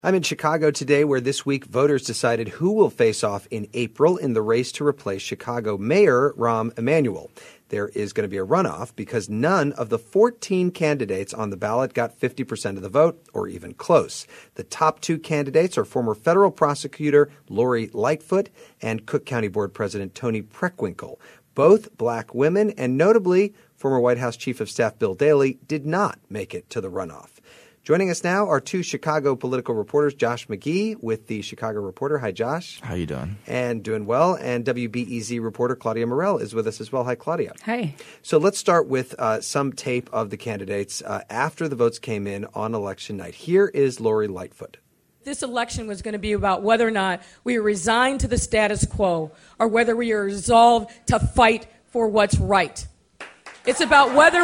I'm in Chicago today, where this week voters decided who will face off in April in the race to replace Chicago Mayor Rahm Emanuel. There is going to be a runoff because none of the 14 candidates on the ballot got 50% of the vote, or even close. The top two candidates are former federal prosecutor Lori Lightfoot and Cook County Board President Toni Preckwinkle. Both black women, and notably former White House Chief of Staff Bill Daley, did not make it to the runoff. Joining us now are two Chicago political reporters, Josh McGee with the Chicago Reporter. Hi, Josh. How you doing? And doing well. And WBEZ reporter Claudia Morell is with us as well. Hi, Claudia. Hi. So let's start with some tape of the candidates after the votes came in on election night. Here is Lori Lightfoot. This election was going to be about whether or not we are resigned to the status quo or whether we are resolved to fight for what's right. It's about whether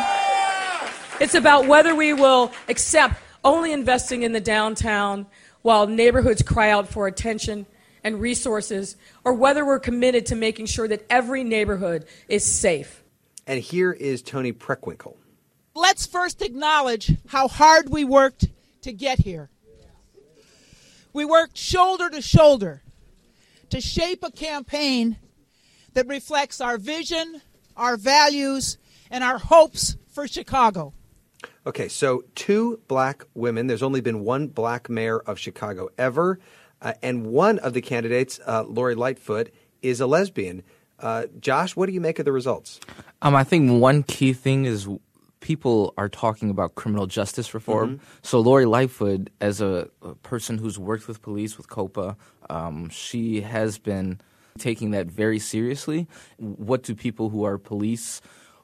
we will accept only investing in the downtown while neighborhoods cry out for attention and resources, or whether we're committed to making sure that every neighborhood is safe. And here is Toni Preckwinkle. Let's first acknowledge how hard we worked to get here. We worked shoulder to shoulder to shape a campaign that reflects our vision, our values, and our hopes for Chicago. Okay, so two black women. There's only been one black mayor of Chicago ever. And one of the candidates, Lori Lightfoot, is a lesbian. Josh, what do you make of the results? I think one key thing is people are talking about criminal justice reform. Mm-hmm. So Lori Lightfoot, as a person who's worked with police, with COPA, she has been taking that very seriously. What do people who are police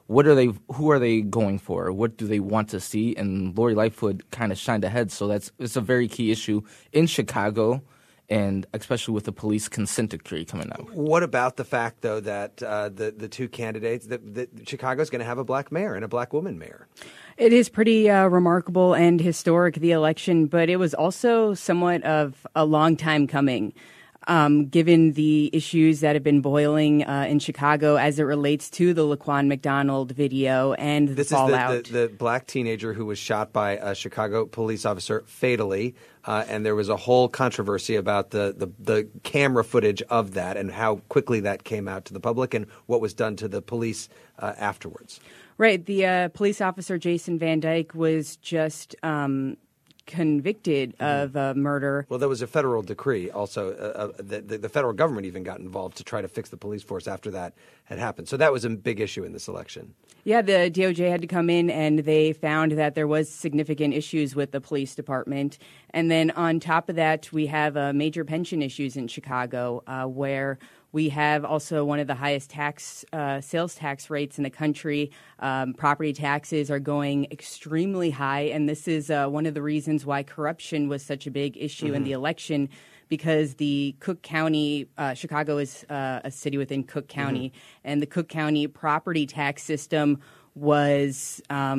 who are they going for? What do they want to see? And Lori Lightfoot kind of shined ahead. So it's a very key issue in Chicago, and especially with the police consent decree coming out. What about the fact, though, that the two candidates, that Chicago's going to have a black mayor and a black woman mayor? It is pretty remarkable and historic, the election, but it was also somewhat of a long time coming. Given the issues that have been boiling in Chicago as it relates to the Laquan McDonald video and the fallout. This is the black teenager who was shot by a Chicago police officer fatally, and there was a whole controversy about the camera footage of that and how quickly that came out to the public and what was done to the police afterwards. Right. The police officer, Jason Van Dyke, was just convicted of murder. Well, there was a federal decree also. The federal government even got involved to try to fix the police force after that had happened. So that was a big issue in this election. Yeah, the DOJ had to come in and they found that there was significant issues with the police department. And then on top of that, we have major pension issues in Chicago where we have also one of the highest sales tax rates in the country. Property taxes are going extremely high, and this is one of the reasons why corruption was such a big issue in the election, because the Cook County, Chicago is a city within Cook County, and the Cook County property tax system was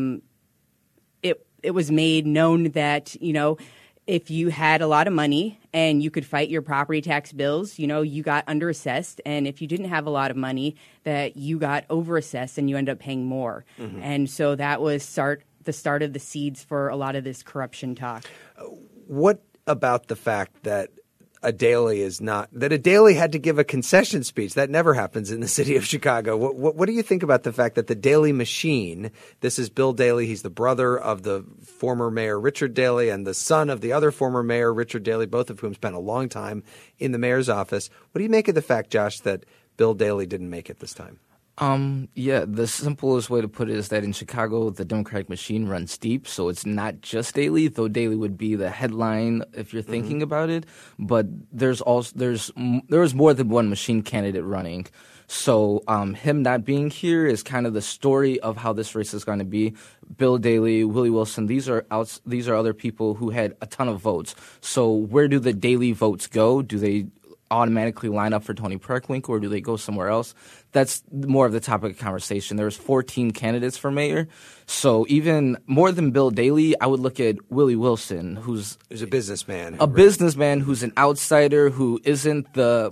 it was made known that, if you had a lot of money and you could fight your property tax bills, you got underassessed. And if you didn't have a lot of money, that you got overassessed and you end up paying more. Mm-hmm. And so that was the start of the seeds for a lot of this corruption talk. What about the fact that a Daley had to give a concession speech? That never happens in the city of Chicago. What do you think about the fact that the Daley machine, this is Bill Daley, he's the brother of the former mayor Richard Daley and the son of the other former mayor Richard Daley, both of whom spent a long time in the mayor's office. What do you make of the fact, Josh, that Bill Daley didn't make it this time? The simplest way to put it is that in Chicago, the Democratic machine runs deep, so it's not just Daley, though Daley would be the headline if you're thinking about it. But there was more than one machine candidate running. So him not being here is kind of the story of how this race is going to be. Bill Daley, Willie Wilson, these are other people who had a ton of votes. So where do the Daley votes go? Do they automatically line up for Toni Preckwinkle, or do they go somewhere else? That's more of the topic of conversation. There's 14 candidates for mayor. So even more than Bill Daley, I would look at Willie Wilson, who's a businessman. Businessman who's an outsider, who isn't the most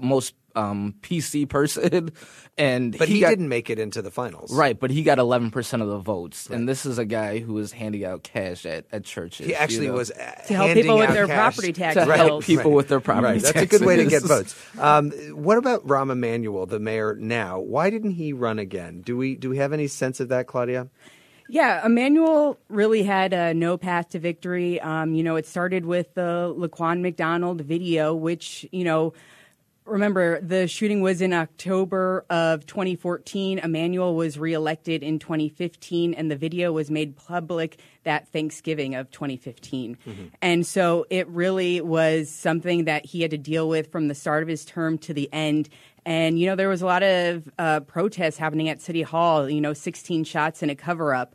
PC person, but he didn't make it into the finals. Right, but he got 11% of the votes, and this is a guy who was handing out cash at churches. He actually was to help people with their property tax bills. To help people with their property taxes. That's a good way to get votes. What about Rahm Emanuel, the mayor now? Why didn't he run again? Do we have any sense of that, Claudia? Yeah, Emanuel really had no path to victory. It started with the Laquan McDonald video, which, remember, the shooting was in October of 2014. Emanuel was reelected in 2015, and the video was made public that Thanksgiving of 2015. Mm-hmm. And so it really was something that he had to deal with from the start of his term to the end. And, there was a lot of protests happening at City Hall, 16 shots and a cover-up.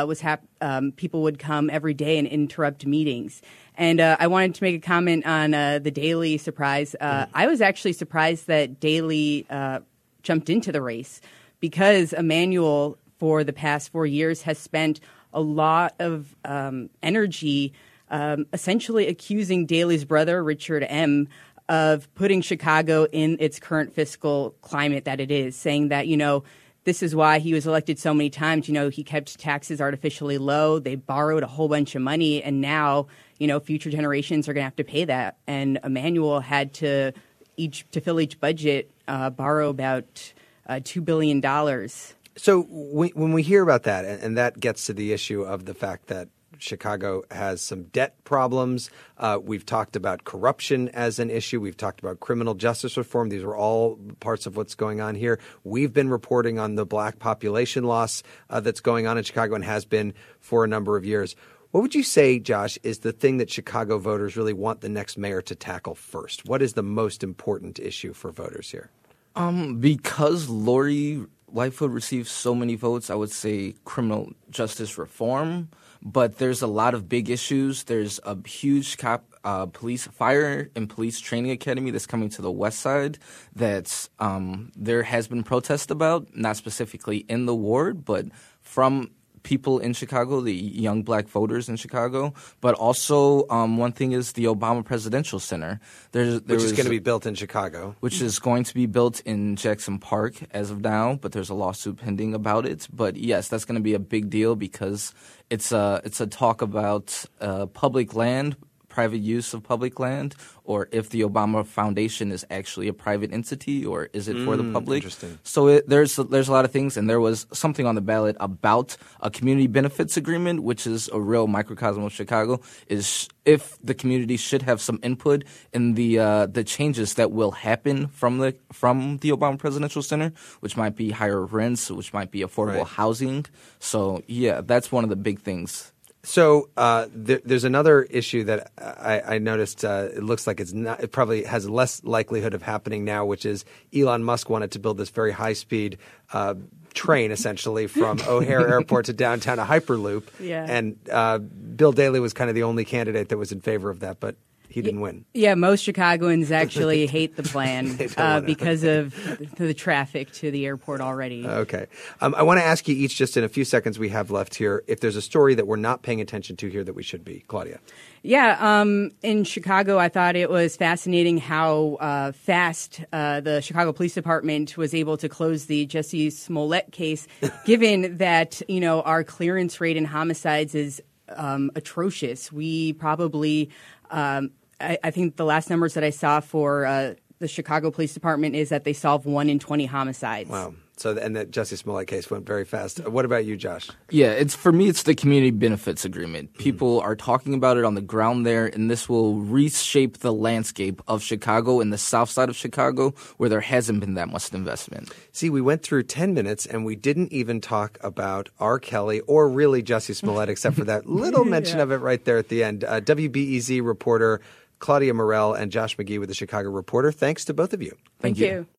People would come every day and interrupt meetings. And I wanted to make a comment on the Daley surprise. I was actually surprised that Daley jumped into the race because Emanuel, for the past 4 years, has spent a lot of energy essentially accusing Daley's brother, Richard M., of putting Chicago in its current fiscal climate that it is, saying that, this is why he was elected so many times. He kept taxes artificially low. They borrowed a whole bunch of money, and now, future generations are going to have to pay that. And Emanuel had to fill each budget, borrow about $2 billion. So when we hear about that, and that gets to the issue of the fact that Chicago has some debt problems. We've talked about corruption as an issue. We've talked about criminal justice reform. These are all parts of what's going on here. We've been reporting on the black population loss that's going on in Chicago and has been for a number of years. What would you say, Josh, is the thing that Chicago voters really want the next mayor to tackle first? What is the most important issue for voters here? Because Lori Lightfoot received so many votes, I would say criminal justice reform. But there's a lot of big issues. There's a huge fire and police training academy that's coming to the west side that's there has been protest about, not specifically in the ward, but from people in Chicago, the young black voters in Chicago. But also one thing is the Obama Presidential Center. Which is going to be built in Chicago. Which is going to be built in Jackson Park as of now, but there's a lawsuit pending about it. But yes, that's going to be a big deal because it's a talk about public land, private use of public land, or if the Obama Foundation is actually a private entity, or is it for the public? Interesting. So there's a lot of things, and there was something on the ballot about a community benefits agreement, which is a real microcosm of Chicago, is if the community should have some input in the changes that will happen from the Obama Presidential Center, which might be higher rents, which might be affordable housing. So yeah, that's one of the big things. So there's another issue that I noticed. It looks like it probably has less likelihood of happening now, which is Elon Musk wanted to build this very high-speed train, essentially, from O'Hare Airport to downtown, a Hyperloop. Yeah. And Bill Daley was kind of the only candidate that was in favor of that, but he didn't win. Yeah, most Chicagoans actually hate the plan because of the traffic to the airport already. Okay. I want to ask you each, just in a few seconds we have left here, if there's a story that we're not paying attention to here that we should be. Claudia. Yeah, in Chicago, I thought it was fascinating how fast the Chicago Police Department was able to close the Jussie Smollett case, given that, our clearance rate in homicides is atrocious. We probably I think the last numbers that I saw for the Chicago Police Department is that they solve 1 in 20 homicides. Wow. So, and that Jussie Smollett case went very fast. What about you, Josh? Yeah, for me, it's the community benefits agreement. People are talking about it on the ground there, and this will reshape the landscape of Chicago and the south side of Chicago where there hasn't been that much investment. See, we went through 10 minutes, and we didn't even talk about R. Kelly or really Jussie Smollett, except for that little mention of it right there at the end. WBEZ reporter Claudia Morell and Josh McGee with the Chicago Reporter. Thanks to both of you. Thank you.